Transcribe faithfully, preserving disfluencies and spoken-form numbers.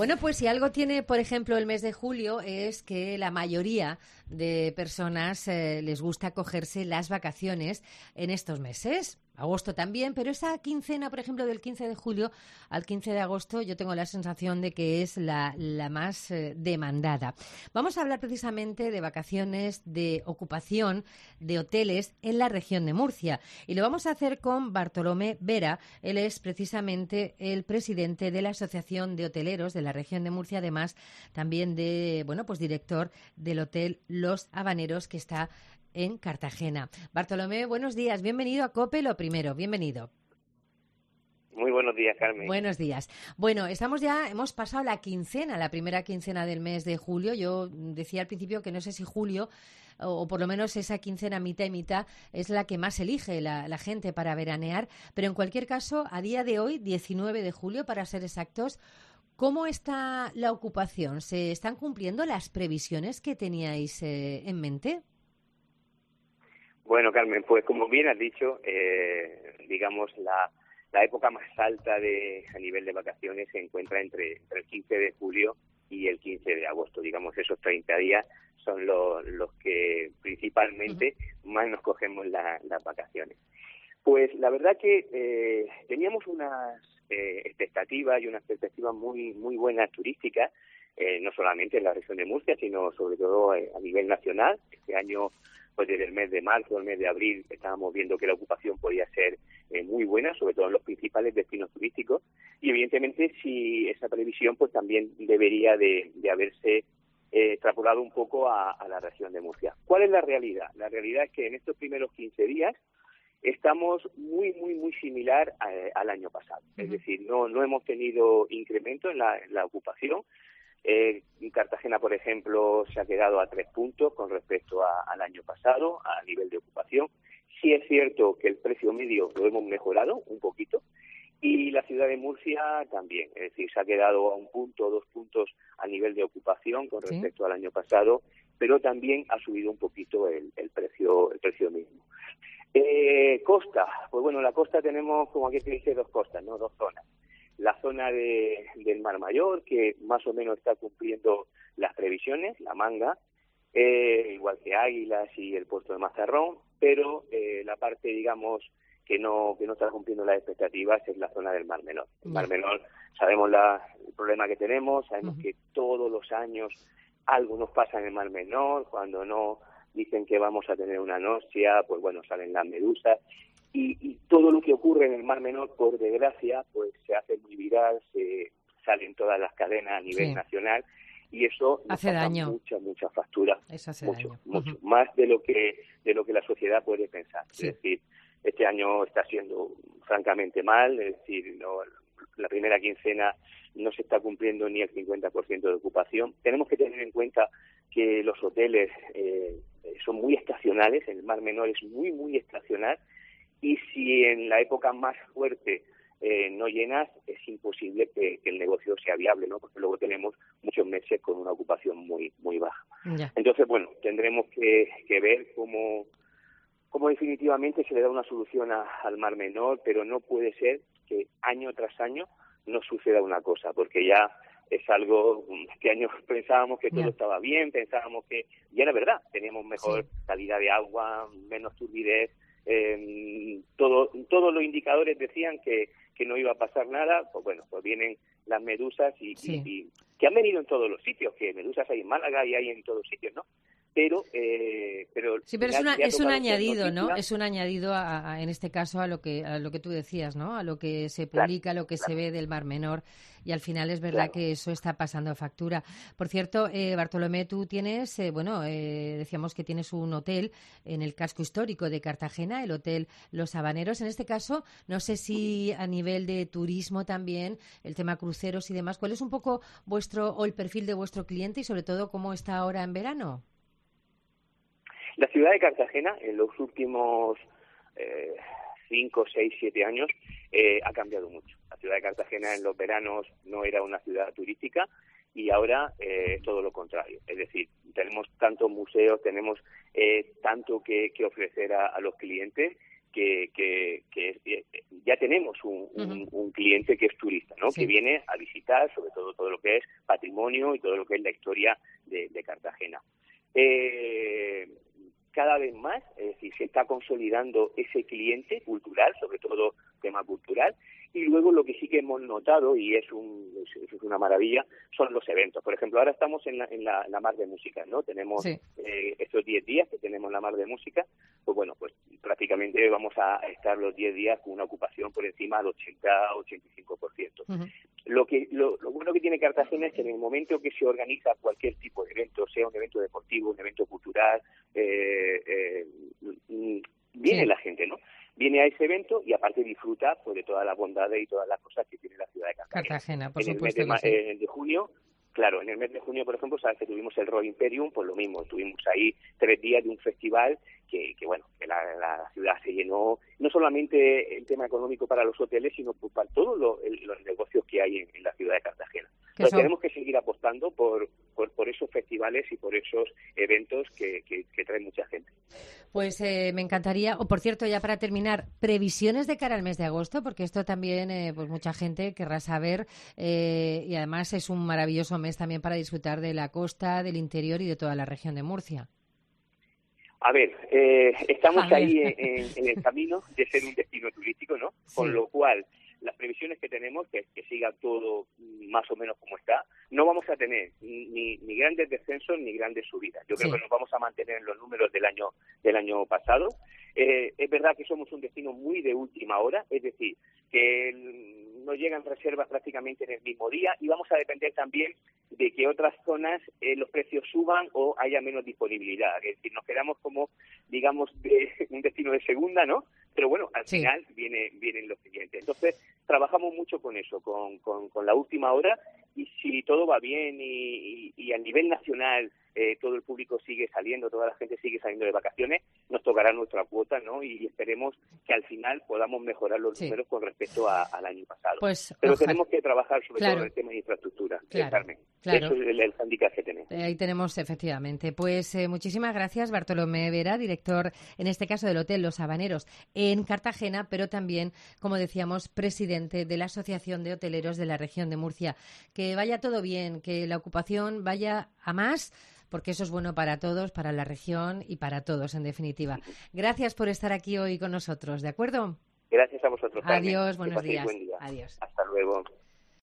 Bueno, pues si algo tiene, por ejemplo, el mes de julio es que la mayoría de personas eh, les gusta cogerse las vacaciones en estos meses. Agosto también, pero esa quincena, por ejemplo, del quince de julio al quince de agosto, yo tengo la sensación de que es la, la más eh, demandada. Vamos a hablar precisamente de vacaciones, de ocupación, de hoteles en la región de Murcia. Y lo vamos a hacer con Bartolomé Vera. Él es precisamente el presidente de la Asociación de Hoteleros de la región de Murcia, además también de, bueno, pues director del Hotel Los Habaneros, que está en Cartagena. Bartolomé, buenos días. Bienvenido a COPE. Lo primero, bienvenido. Muy buenos días, Carmen. Buenos días. Bueno, estamos ya, hemos pasado la quincena, la primera quincena del mes de julio. Yo decía al principio que no sé si julio, o por lo menos esa quincena mitad y mitad, es la que más elige la, la gente para veranear. Pero en cualquier caso, a día de hoy, diecinueve de julio, para ser exactos, ¿cómo está la ocupación? ¿Se están cumpliendo las previsiones que teníais eh, en mente? Bueno, Carmen, pues como bien has dicho, eh, digamos, la, la época más alta de a nivel de vacaciones se encuentra entre, entre el quince de julio y el quince de agosto. Digamos, esos treinta días son los, los que principalmente uh-huh. más nos cogemos la, las vacaciones. Pues la verdad que eh, teníamos unas eh, expectativas y unas perspectivas muy, muy buenas turísticas, eh, no solamente en la región de Murcia, sino sobre todo eh, a nivel nacional. Este año, pues desde el mes de marzo, el mes de abril, estábamos viendo que la ocupación podía ser eh, muy buena, sobre todo en los principales destinos turísticos, y evidentemente si esa previsión pues también debería de, de haberse eh, extrapolado un poco a, a la región de Murcia. ¿Cuál es la realidad? La realidad es que en estos primeros quince días estamos muy, muy, muy similar a, al año pasado. Uh-huh. Es decir, no, no hemos tenido incremento en la, en la ocupación. Eh, Cartagena, por ejemplo, se ha quedado a tres puntos con respecto a, al año pasado a nivel de ocupación. Sí es cierto que el precio medio lo hemos mejorado un poquito y la ciudad de Murcia también. Es decir, se ha quedado a un punto, dos puntos a nivel de ocupación con respecto ¿Sí? al año pasado, pero también ha subido un poquito el, el precio, el precio mismo. Eh, costa, pues bueno, la costa tenemos, como aquí se dice, dos costas, ¿no? Dos zonas. La zona de, del Mar Mayor, que más o menos está cumpliendo las previsiones, la Manga, eh, igual que Águilas y el puerto de Mazarrón, pero eh, la parte, digamos, que no que no está cumpliendo las expectativas es la zona del Mar Menor. El Mar Menor, sabemos la, el problema que tenemos, sabemos uh-huh. que todos los años algo nos pasa en el Mar Menor, cuando no dicen que vamos a tener una noxia, pues bueno, salen las medusas. Y, y todo lo que ocurre en el Mar Menor, por desgracia, pues se hace muy viral, se salen todas las cadenas a nivel sí. nacional y eso nos hace pasa daño. mucha, mucha factura, eso hace mucho, daño. mucho, Uh-huh. más de lo que de lo que la sociedad puede pensar. Sí. Es decir, este año está siendo francamente mal, es decir, no, la primera quincena no se está cumpliendo ni el cincuenta por ciento de ocupación. Tenemos que tener en cuenta que los hoteles eh, son muy estacionales, el Mar Menor es muy, muy estacional. Y si en la época más fuerte eh, no llenas, es imposible que, que el negocio sea viable, ¿no? Porque luego tenemos muchos meses con una ocupación muy muy baja. Ya. Entonces, bueno, tendremos que, que ver cómo, cómo definitivamente se le da una solución a, al Mar Menor, pero no puede ser que año tras año no suceda una cosa, porque ya es algo, este año pensábamos que todo yeah. estaba bien, pensábamos que, y era verdad, teníamos mejor sí. calidad de agua, menos turbidez, Eh, todo, todos los indicadores decían que, que no iba a pasar nada. Pues bueno, pues vienen las medusas y, sí. y, y que han venido en todos los sitios, que medusas hay en Málaga y hay en todos sitios, ¿no? Pero, eh, pero sí, pero es, una, es un añadido, ¿no? Es un añadido, a, a, en este caso, a lo que a lo que tú decías, ¿no? A lo que se publica, claro, lo que claro. se ve del Mar Menor, y al final es verdad claro. que eso está pasando factura. Por cierto, eh, Bartolomé, tú tienes, eh, bueno, eh, decíamos que tienes un hotel en el casco histórico de Cartagena, el Hotel Los Habaneros. En este caso, no sé si a nivel de turismo también, el tema cruceros y demás, ¿cuál es un poco vuestro o el perfil de vuestro cliente y sobre todo cómo está ahora en verano? La ciudad de Cartagena, en los últimos eh, cinco, seis, siete años, eh, ha cambiado mucho. La ciudad de Cartagena en los veranos no era una ciudad turística y ahora eh, es todo lo contrario. Es decir, tenemos tantos museos, tenemos eh, tanto que, que ofrecer a, a los clientes que, que, que ya tenemos un, un, un cliente que es turista, ¿no? Sí. Que viene a visitar sobre todo todo lo que es patrimonio y todo lo que es la historia de, de Cartagena. Eh, cada vez más, es decir, se está consolidando ese cliente cultural, sobre todo tema cultural, y luego lo que sí que hemos notado, y es, un, es, es una maravilla, son los eventos. Por ejemplo, ahora estamos en la, en la, la Mar de Música, ¿no? Tenemos sí. eh, estos diez días que tenemos la Mar de Música, pues bueno, pues prácticamente vamos a estar los diez días con una ocupación por encima del ochenta a ochenta y cinco por ciento. Uh-huh. Lo que lo, lo bueno que tiene Cartagena es que en el momento que se organiza cualquier tipo de evento, sea un evento deportivo, un evento cultural, eh, eh, viene sí. la gente, ¿no? Viene a ese evento y aparte disfruta pues, de todas las bondades y todas las cosas que tiene la ciudad de Cartagena. Cartagena, por en supuesto. El mes de, sí. eh, de junio, claro, en el mes de junio, por ejemplo, sabes que tuvimos el Rock Imperium, pues lo mismo, tuvimos ahí tres días de un festival que, que bueno, que la, la ciudad se llenó, no solamente el tema económico para los hoteles, sino pues, para todos lo, el, los negocios que hay en, en la ciudad de Cartagena. Entonces tenemos que seguir apostando por, por, por esos festivales y por esos eventos que, que, que traen mucha gente. Pues eh, me encantaría, o por cierto, ya para terminar, previsiones de cara al mes de agosto, porque esto también, eh, pues mucha gente querrá saber, eh, y además es un maravilloso mes también para disfrutar de la costa, del interior y de toda la región de Murcia. A ver, eh, estamos a ver. ahí en, en el camino de ser un destino turístico, ¿no? Sí. Con lo cual, las previsiones que tenemos, que, que siga todo más o menos como está, no vamos a tener ni, ni grandes descensos ni grandes subidas. Yo creo sí. que nos vamos a mantener en los números del año del año pasado. Eh, es verdad que somos un destino muy de última hora, es decir, que nos llegan reservas prácticamente en el mismo día y vamos a depender también de que otras zonas eh, los precios suban o haya menos disponibilidad. Es decir, nos quedamos como, digamos, de un destino de segunda, ¿no? Pero bueno, al sí. final viene, vienen los clientes. Entonces, trabajamos mucho con eso, con, con, con la última hora, y si todo va bien y, y, y a nivel nacional eh, todo el público sigue saliendo, toda la gente sigue saliendo de vacaciones, nos tocará nuestra cuota, ¿no? Y esperemos que al final podamos mejorar los sí. números con respecto a, al año pasado. Pues, Pero ojalá. tenemos que trabajar sobre claro. todo en el tema de infraestructura, claro. Carmen. Claro. Eso es el, el handicap que tenemos. Eh, ahí tenemos, efectivamente. Pues eh, muchísimas gracias, Bartolomé Vera, director, en este caso, del Hotel Los Habaneros en Cartagena, pero también, como decíamos, presidente de la Asociación de Hoteleros de la región de Murcia. Que vaya todo bien, que la ocupación vaya a más, porque eso es bueno para todos, para la región y para todos, en definitiva. Gracias por estar aquí hoy con nosotros, ¿de acuerdo? Gracias a vosotros, Carmen. Adiós, buenos días. Buen día. Adiós. Hasta luego.